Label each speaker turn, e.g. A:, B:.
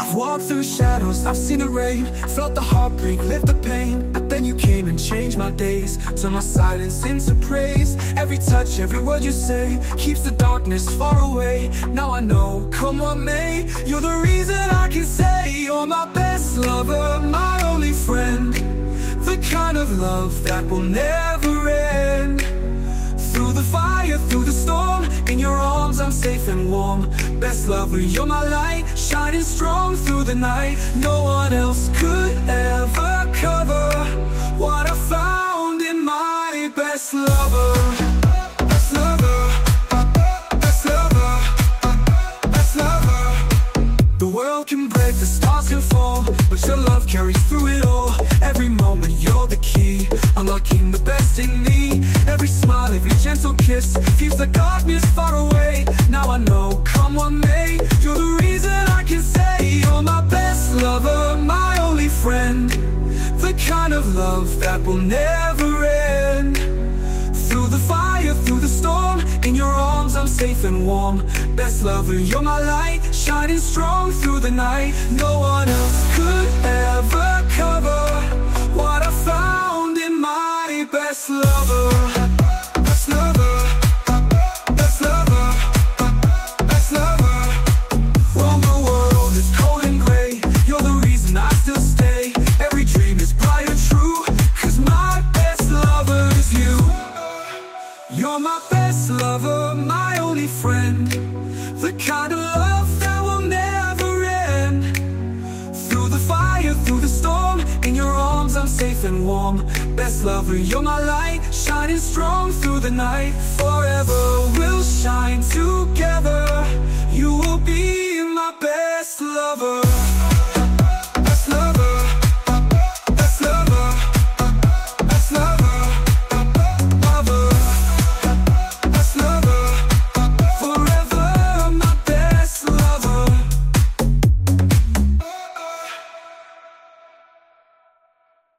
A: I've walked through shadows, I've seen the rain, felt the heartbreak, lived the pain. But then you came and changed my days, turned my silence into praise. Every touch, every word you say keeps the darkness far away. Now I know, come what may, you're the reason I can say you're my best lover, my only friend. The kind of love that will never end. Through the fire, through the storm, in your arms I'm safe and warm. Best lover, you're my light, shining strong through the night. No one else could ever cover what I found in my best lover. Best lover, best lover, best lover. The world can break, the stars can fall, but your love carries through it all. Every moment you're the key, unlocking the best in me. Every smile, every gentle kiss keeps the darkness far away. Now I know, come what may, you're the reason I can say you're my best lover, my only friend. The kind of love that will never end. Through the fire, through the storm, in your arms I'm safe and warm. Best lover, you're my light, shining strong through the night. No one else could ever cover what I found in my best lover. Best lover, best lover, best lover. When the world is cold and gray, you're the reason I still stay. Every dream is bright and true, 'cause my best lover is you. You're my best lover, my only friend. The kind of love that will never end. Through the fire, through the storm, in your arms I'm safe and warm. Best lover, you're my light, shining strong through the night. Forever we'll shine together. You will be my best lover.